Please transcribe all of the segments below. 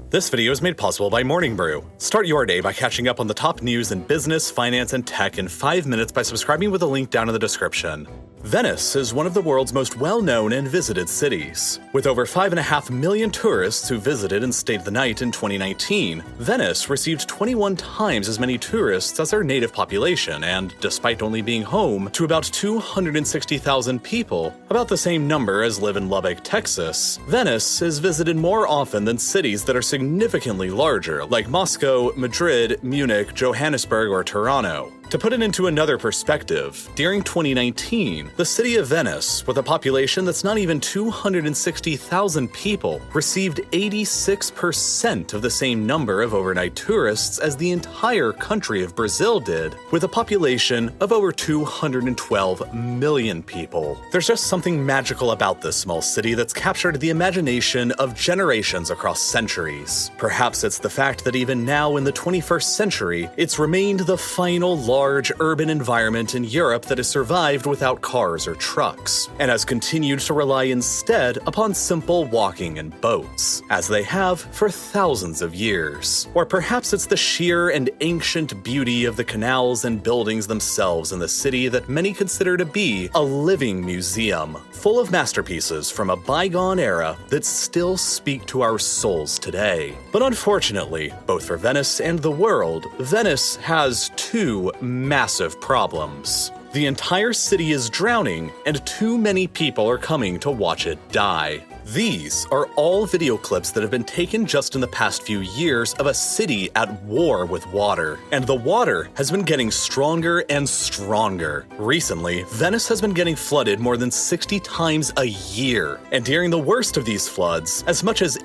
This video is made possible by Morning Brew. Start your day by catching up on the top news in business, finance, and tech in 5 minutes by subscribing with a link down in the description. Venice is one of the world's most well-known and visited cities. With over 5.5 million tourists who visited and stayed the night in 2019, Venice received 21 times as many tourists as their native population, and despite only being home to about 260,000 people, about the same number as live in Lubbock, Texas, Venice is visited more often than cities that are significantly larger, like Moscow, Madrid, Munich, Johannesburg, or Toronto. To put it into another perspective, during 2019, the city of Venice, with a population that's not even 260,000 people, received 86% of the same number of overnight tourists as the entire country of Brazil did, with a population of over 212 million people. There's just something magical about this small city that's captured the imagination of generations across centuries. Perhaps it's the fact that even now in the 21st century, it's remained the final large urban environment in Europe that has survived without cars or trucks, and has continued to rely instead upon simple walking and boats, as they have for thousands of years. Or perhaps it's the sheer and ancient beauty of the canals and buildings themselves in the city that many consider to be a living museum, full of masterpieces from a bygone era that still speak to our souls today. But unfortunately, both for Venice and the world, Venice has two massive problems. The entire city is drowning, and too many people are coming to watch it die. These are all video clips that have been taken just in the past few years of a city at war with water. And the water has been getting stronger and stronger. Recently, Venice has been getting flooded more than 60 times a year. And during the worst of these floods, as much as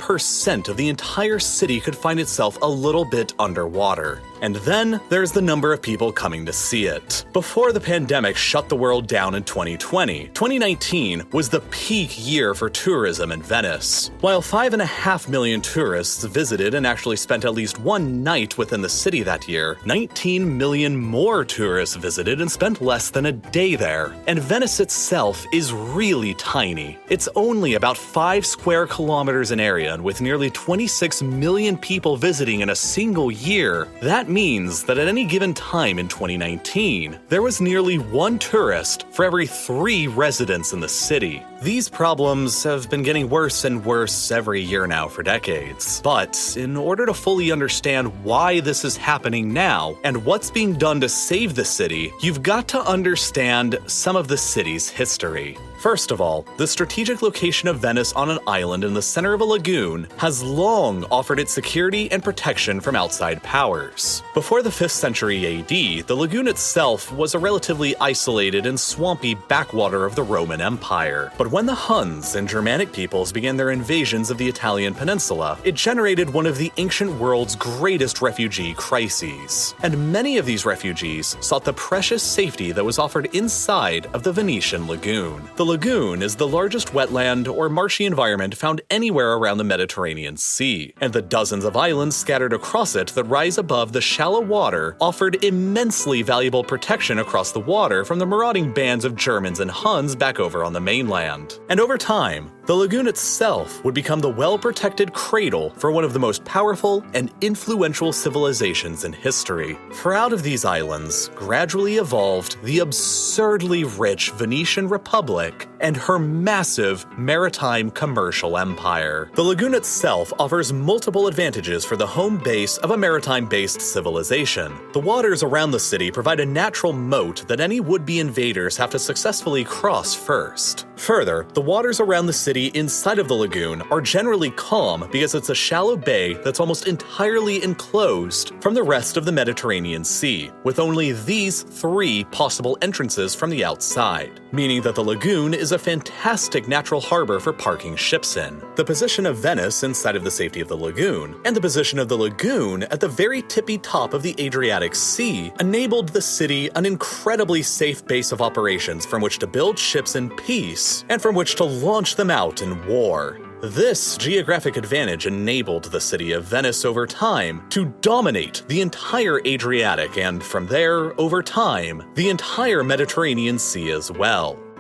80% of the entire city could find itself a little bit underwater. And then there's the number of people coming to see it. Before the pandemic shut the world down in 2020, 2019 was the peak year for tourism in Venice. While 5.5 million tourists visited and actually spent at least one night within the city that year, 19 million more tourists visited and spent less than a day there. And Venice itself is really tiny. It's only about 5 square kilometers in area, and with nearly 26 million people visiting in a single year, that means that at any given time in 2019, there was nearly 1 tourist for every 3 residents in the city. These problems have been getting worse and worse every year now for decades. But in order to fully understand why this is happening now and what's being done to save the city, you've got to understand some of the city's history. First of all, the strategic location of Venice on an island in the center of a lagoon has long offered it security and protection from outside powers. Before the 5th century AD, the lagoon itself was a relatively isolated and swampy backwater of the Roman Empire. But when the Huns and Germanic peoples began their invasions of the Italian peninsula, it generated one of the ancient world's greatest refugee crises. And many of these refugees sought the precious safety that was offered inside of the Venetian lagoon. The lagoon is the largest wetland or marshy environment found anywhere around the Mediterranean Sea, and the dozens of islands scattered across it that rise above the shallow water offered immensely valuable protection across the water from the marauding bands of Germans and Huns back over on the mainland. And over time, the lagoon itself would become the well-protected cradle for one of the most powerful and influential civilizations in history. For out of these islands gradually evolved the absurdly rich Venetian Republic and her massive maritime commercial empire. The lagoon itself offers multiple advantages for the home base of a maritime-based civilization. The waters around the city provide a natural moat that any would-be invaders have to successfully cross first. Further, the waters around the city inside of the lagoon are generally calm because it's a shallow bay that's almost entirely enclosed from the rest of the Mediterranean Sea, with only these 3 possible entrances from the outside, meaning that the lagoon is a fantastic natural harbor for parking ships in. The position of Venice inside of the safety of the lagoon, and the position of the lagoon at the very tippy top of the Adriatic Sea, enabled the city an incredibly safe base of operations from which to build ships in peace, and from which to launch them out in war. This geographic advantage enabled the city of Venice over time to dominate the entire Adriatic and, from there, over time, the entire Mediterranean Sea as well.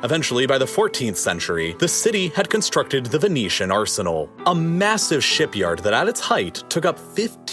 Eventually, by the 14th century, the city had constructed the Venetian Arsenal, a massive shipyard that at its height took up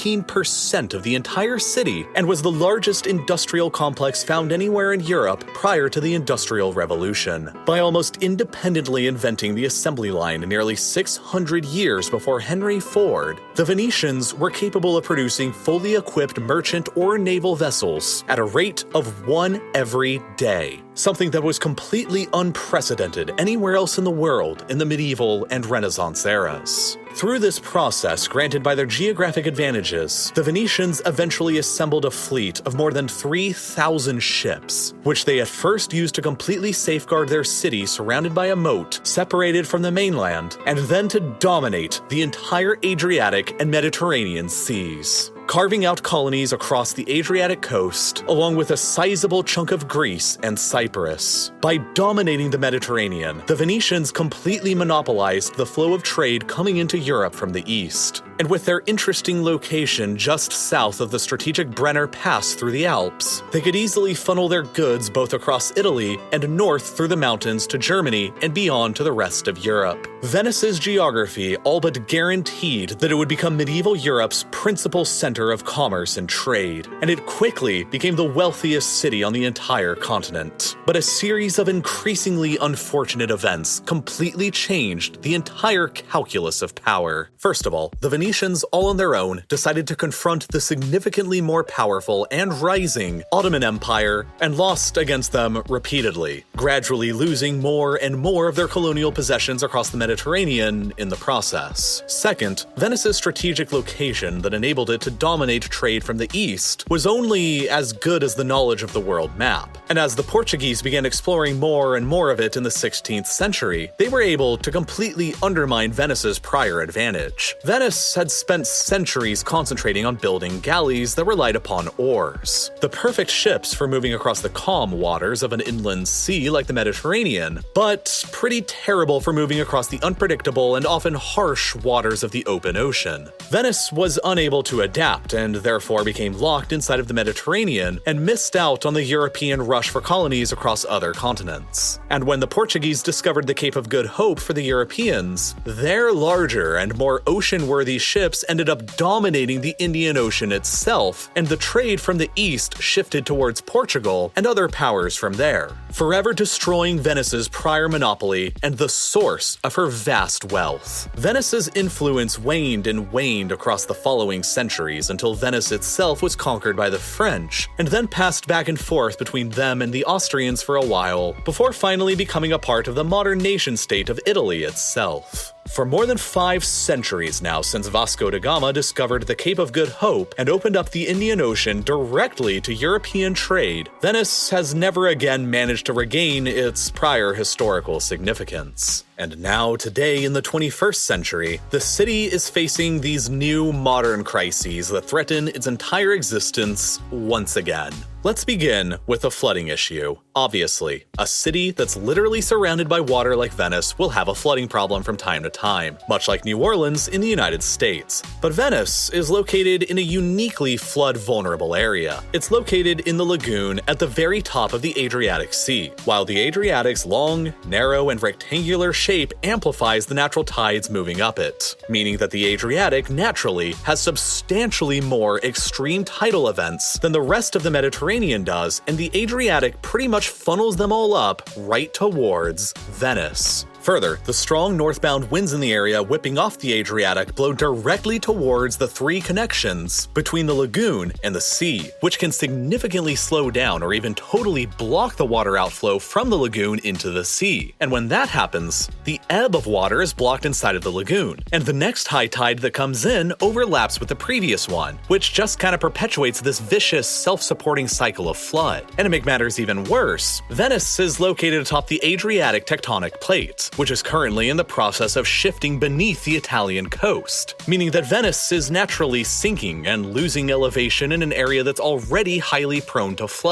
15% of the entire city and was the largest industrial complex found anywhere in Europe prior to the Industrial Revolution. By almost independently inventing the assembly line nearly 600 years before Henry Ford, the Venetians were capable of producing fully equipped merchant or naval vessels at a rate of one every day, something that was completely unprecedented anywhere else in the world in the medieval and Renaissance eras. Through this process granted by their geographic advantages, the Venetians eventually assembled a fleet of more than 3,000 ships, which they at first used to completely safeguard their city surrounded by a moat separated from the mainland, and then to dominate the entire Adriatic and Mediterranean seas, carving out colonies across the Adriatic coast, along with a sizable chunk of Greece and Cyprus. By dominating the Mediterranean, the Venetians completely monopolized the flow of trade coming into Europe from the east. And with their interesting location just south of the strategic Brenner Pass through the Alps, they could easily funnel their goods both across Italy and north through the mountains to Germany and beyond to the rest of Europe. Venice's geography all but guaranteed that it would become medieval Europe's principal center of commerce and trade, and it quickly became the wealthiest city on the entire continent. But a series of increasingly unfortunate events completely changed the entire calculus of power. First of all, the Venetians all on their own decided to confront the significantly more powerful and rising Ottoman Empire and lost against them repeatedly, gradually losing more and more of their colonial possessions across the Mediterranean in the process. Second, Venice's strategic location that enabled it to dominate trade from the east was only as good as the knowledge of the world map. And as the Portuguese began exploring more and more of it in the 16th century, they were able to completely undermine Venice's prior advantage. Venice had spent centuries concentrating on building galleys that relied upon oars, the perfect ships for moving across the calm waters of an inland sea like the Mediterranean, but pretty terrible for moving across the unpredictable and often harsh waters of the open ocean. Venice was unable to adapt and therefore became locked inside of the Mediterranean and missed out on the European rush for colonies across other continents. And when the Portuguese discovered the Cape of Good Hope for the Europeans, their larger and more ocean-worthy ships ended up dominating the Indian Ocean itself, and the trade from the east shifted towards Portugal and other powers from there, forever destroying Venice's prior monopoly and the source of her vast wealth. Venice's influence waned and waned across the following centuries until Venice itself was conquered by the French, and then passed back and forth between them and the Austrians for a while, before finally becoming a part of the modern nation-state of Italy itself. For more than 5 centuries now since Vasco da Gama discovered the Cape of Good Hope and opened up the Indian Ocean directly to European trade, Venice has never again managed to regain its prior historical significance. And now, today in the 21st century, the city is facing these new modern crises that threaten its entire existence once again. Let's begin with the flooding issue. Obviously, a city that's literally surrounded by water like Venice will have a flooding problem from time to time, much like New Orleans in the United States. But Venice is located in a uniquely flood-vulnerable area. It's located in the lagoon at the very top of the Adriatic Sea, while the Adriatic's long, narrow, and rectangular shape amplifies the natural tides moving up it, meaning that the Adriatic naturally has substantially more extreme tidal events than the rest of the Mediterranean does, and the Adriatic pretty much funnels them all up right towards Venice. Further, the strong northbound winds in the area whipping off the Adriatic blow directly towards the 3 connections between the lagoon and the sea, which can significantly slow down or even totally block the water outflow from the lagoon into the sea. And when that happens, the ebb of water is blocked inside of the lagoon, and the next high tide that comes in overlaps with the previous one, which just kind of perpetuates this vicious, self-supporting cycle of flood. And to make matters even worse, Venice is located atop the Adriatic tectonic plate, which is currently in the process of shifting beneath the Italian coast, meaning that Venice is naturally sinking and losing elevation in an area that's already highly prone to flooding.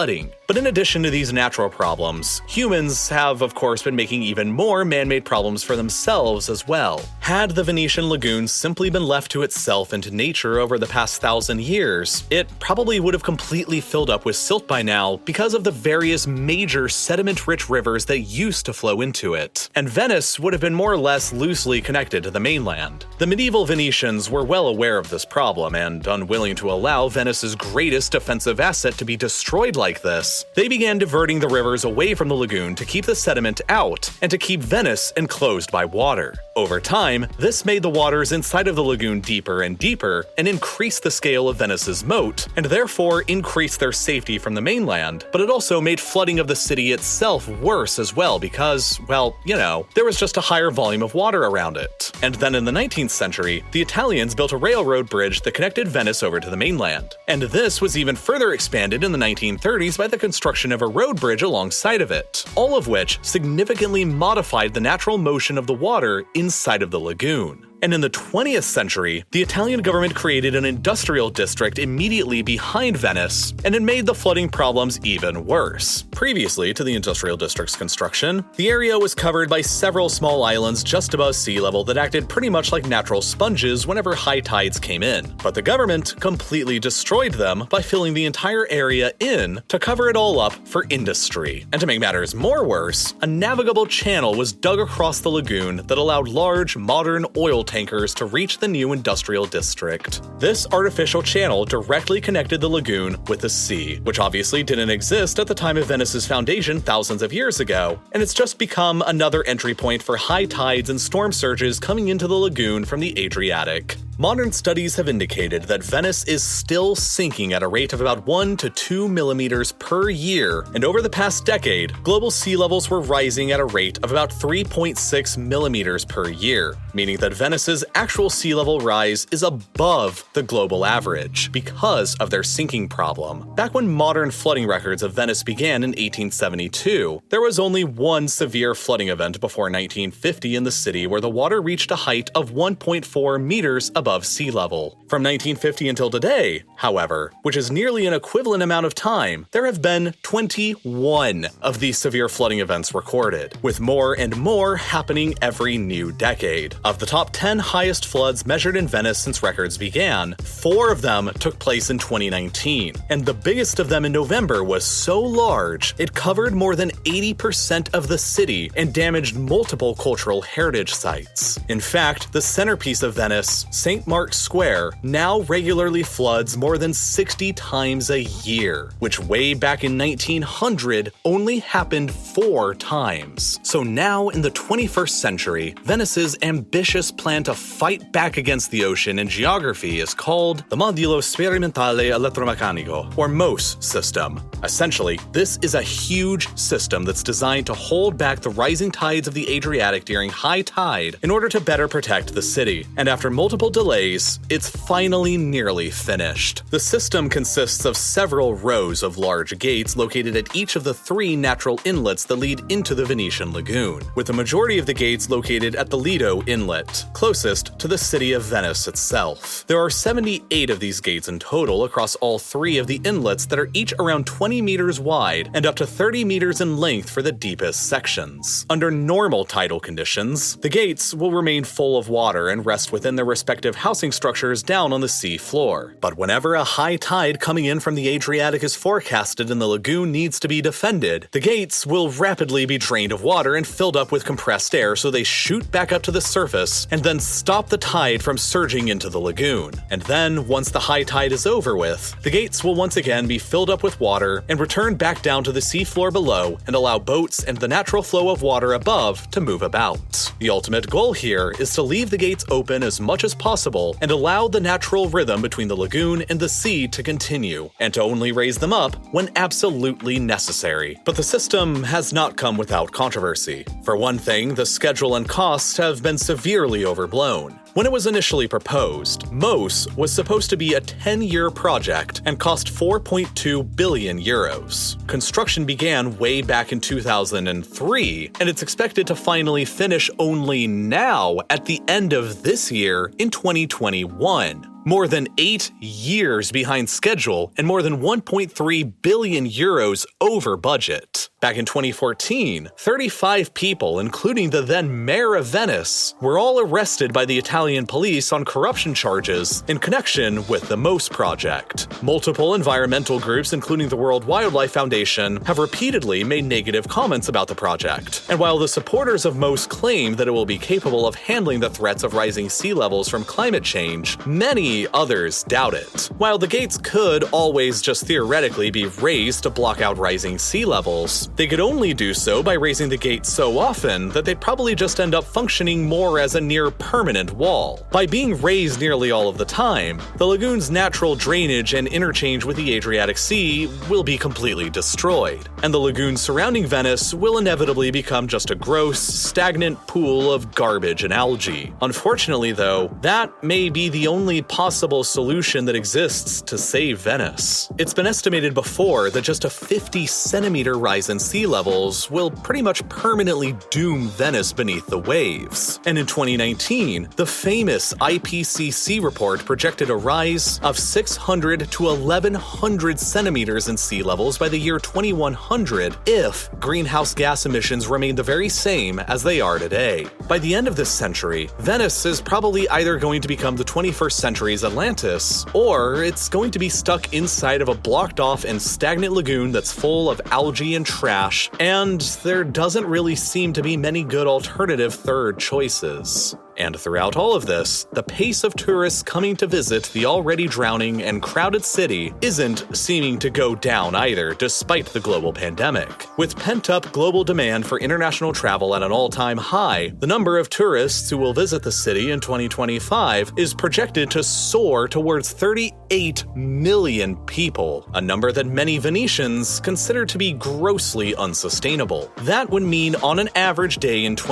But in addition to these natural problems, humans have, of course, been making even more man-made problems for themselves as well. Had the Venetian lagoon simply been left to itself and to nature over the past 1,000 years, it probably would have completely filled up with silt by now because of the various major sediment-rich rivers that used to flow into it. And Venice would have been more or less loosely connected to the mainland. The medieval Venetians were well aware of this problem, and unwilling to allow Venice's greatest defensive asset to be destroyed like this, they began diverting the rivers away from the lagoon to keep the sediment out and to keep Venice enclosed by water. Over time, this made the waters inside of the lagoon deeper and deeper and increased the scale of Venice's moat, and therefore increased their safety from the mainland, but it also made flooding of the city itself worse as well because, well, there was just a higher volume of water around it. And then in the 19th century, the Italians built a railroad bridge that connected Venice over to the mainland. And this was even further expanded in the 1930s by the construction of a road bridge alongside of it, all of which significantly modified the natural motion of the water inside of the lagoon. And in the 20th century, the Italian government created an industrial district immediately behind Venice, and it made the flooding problems even worse. Previously to the industrial district's construction, the area was covered by several small islands just above sea level that acted pretty much like natural sponges whenever high tides came in. But the government completely destroyed them by filling the entire area in to cover it all up for industry. And to make matters more worse, a navigable channel was dug across the lagoon that allowed large, modern oil tankers to reach the new industrial district. This artificial channel directly connected the lagoon with the sea, which obviously didn't exist at the time of Venice's foundation thousands of years ago, and it's just become another entry point for high tides and storm surges coming into the lagoon from the Adriatic. Modern studies have indicated that Venice is still sinking at a rate of about 1 to 2 millimeters per year, and over the past decade, global sea levels were rising at a rate of about 3.6 millimeters per year, meaning that Venice's actual sea level rise is above the global average because of their sinking problem. Back when modern flooding records of Venice began in 1872, there was only one severe flooding event before 1950 in the city where the water reached a height of 1.4 meters above sea level. From 1950 until today, however, which is nearly an equivalent amount of time, there have been 21 of these severe flooding events recorded, with more and more happening every new decade. Of the top 10 highest floods measured in Venice since records began, 4 of them took place in 2019, and the biggest of them in November was so large, it covered more than 80% of the city and damaged multiple cultural heritage sites. In fact, the centerpiece of Venice, St. Mark's Square, now regularly floods more than 60 times a year, which way back in 1900 only happened 4 times. So now in the 21st century, Venice's ambitious plan to fight back against the ocean in geography is called the Modulo Sperimentale Elettromeccanico, or MOSE system. Essentially, this is a huge system that's designed to hold back the rising tides of the Adriatic during high tide in order to better protect the city. And after multiple delays, it's finally nearly finished. The system consists of several rows of large gates located at each of the 3 natural inlets that lead into the Venetian lagoon, with the majority of the gates located at the Lido Inlet, closest to the city of Venice itself. There are 78 of these gates in total across all 3 of the inlets that are each around 20 meters wide and up to 30 meters in length for the deepest sections. Under normal tidal conditions, the gates will remain full of water and rest within their respective housing structures down on the sea floor. But whenever a high tide coming in from the Adriatic is forecasted and the lagoon needs to be defended, the gates will rapidly be drained of water and filled up with compressed air so they shoot back up to the surface and then stop the tide from surging into the lagoon. And then, once the high tide is over with, the gates will once again be filled up with water and return back down to the seafloor below and allow boats and the natural flow of water above to move about. The ultimate goal here is to leave the gates open as much as possible and allow the natural rhythm between the lagoon and the sea to continue, and to only raise them up when absolutely necessary. But the system has not come without controversy. For one thing, the schedule and costs have been severely overblown. When it was initially proposed, MOSE was supposed to be a 10-year project and cost 4.2 billion euros. Construction began way back in 2003, and it's expected to finally finish only now at the end of this year in 2021. more than 8 years behind schedule and more than 1.3 billion euros over budget. Back in 2014, 35 people, including the then mayor of Venice, were all arrested by the Italian police on corruption charges in connection with the MOSE project. Multiple environmental groups, including the World Wildlife Foundation, have repeatedly made negative comments about the project. And while the supporters of MOSE claim that it will be capable of handling the threats of rising sea levels from climate change, many others doubt it. While the gates could always just theoretically be raised to block out rising sea levels, they could only do so by raising the gate so often that they'd probably just end up functioning more as a near-permanent wall. By being raised nearly all of the time, the lagoon's natural drainage and interchange with the Adriatic Sea will be completely destroyed, and the lagoon surrounding Venice will inevitably become just a gross, stagnant pool of garbage and algae. Unfortunately, though, that may be the only possible solution that exists to save Venice. It's been estimated before that just a 50-centimeter rise in sea levels will pretty much permanently doom Venice beneath the waves. And in 2019, the famous IPCC report projected a rise of 600 to 1,100 centimeters in sea levels by the year 2100 if greenhouse gas emissions remain the very same as they are today. By the end of this century, Venice is probably either going to become the 21st century's Atlantis, or it's going to be stuck inside of a blocked-off and stagnant lagoon that's full of algae and trash, and there doesn't really seem to be many good alternative third choices. And throughout all of this, the pace of tourists coming to visit the already drowning and crowded city isn't seeming to go down either, despite the global pandemic. With pent-up global demand for international travel at an all-time high, the number of tourists who will visit the city in 2025 is projected to soar towards 38 million people, a number that many Venetians consider to be grossly unsustainable. That would mean on an average day in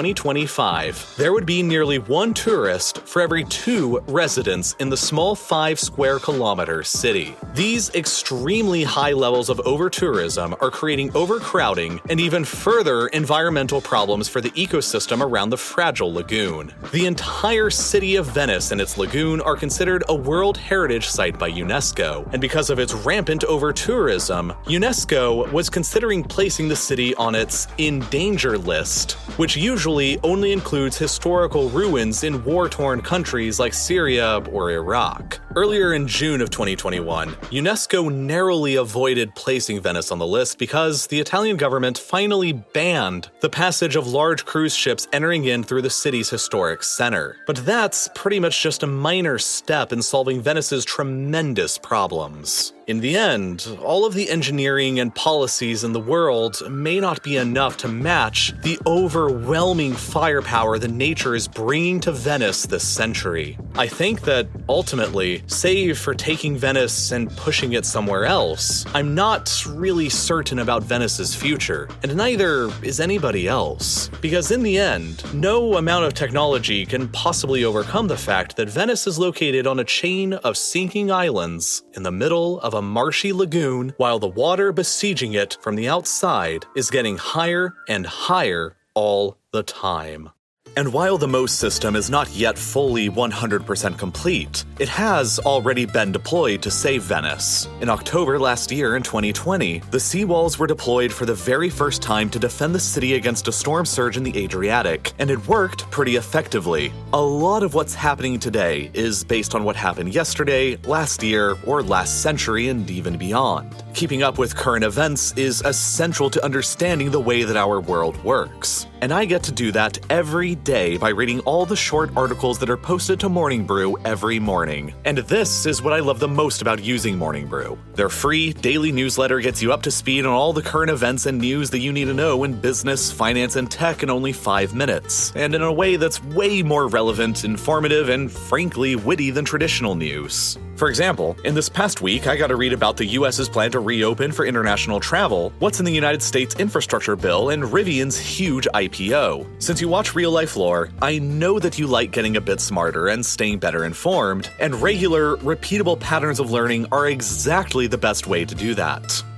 2025, there would be nearly 1 tourist for every 2 residents in the small 5-square-kilometer city. These extremely high levels of over-tourism are creating overcrowding and even further environmental problems for the ecosystem around the fragile lagoon. The entire city of Venice and its lagoon are considered a World Heritage Site by UNESCO, and because of its rampant over-tourism, UNESCO was considering placing the city on its in danger list, which usually only includes historical ruins in war-torn countries like Syria or Iraq. Earlier in June of 2021, UNESCO narrowly avoided placing Venice on the list because the Italian government finally banned the passage of large cruise ships entering in through the city's historic center. But that's pretty much just a minor step in solving Venice's tremendous problems. In the end, all of the engineering and policies in the world may not be enough to match the overwhelming firepower that nature is bringing to Venice this century. I think that, ultimately, save for taking Venice and pushing it somewhere else, I'm not really certain about Venice's future, and neither is anybody else. Because in the end, no amount of technology can possibly overcome the fact that Venice is located on a chain of sinking islands in the middle of a marshy lagoon, while the water besieging it from the outside is getting higher and higher all the time. And while the MOSE system is not yet fully 100% complete, it has already been deployed to save Venice. In October last year in 2020, the seawalls were deployed for the very first time to defend the city against a storm surge in the Adriatic, and it worked pretty effectively. A lot of what's happening today is based on what happened yesterday, last year, or last century, and even beyond. Keeping up with current events is essential to understanding the way that our world works. And I get to do that every day by reading all the short articles that are posted to Morning Brew every morning. And this is what I love the most about using Morning Brew. Their free daily newsletter gets you up to speed on all the current events and news that you need to know in business, finance, and tech in only 5 minutes, and in a way that's way more relevant, informative, and frankly witty than traditional news. For example, in this past week, I got to read about the US's plan to reopen for international travel, what's in the United States infrastructure bill, and Rivian's huge IPO. Since you watch Real Life Lore, I know that you like getting a bit smarter and staying better informed, and regular, repeatable patterns of learning are exactly the best way to do that.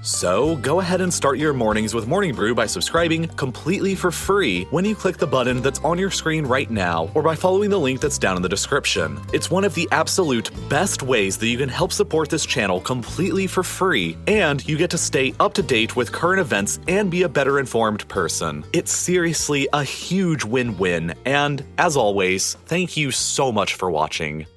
So go ahead and start your mornings with Morning Brew by subscribing completely for free when you click the button that's on your screen right now or by following the link that's down in the description. It's one of the absolute best ways that you can help support this channel completely for free, and you get to stay up to date with current events and be a better informed person. It's seriously a huge win-win, and as always, thank you so much for watching.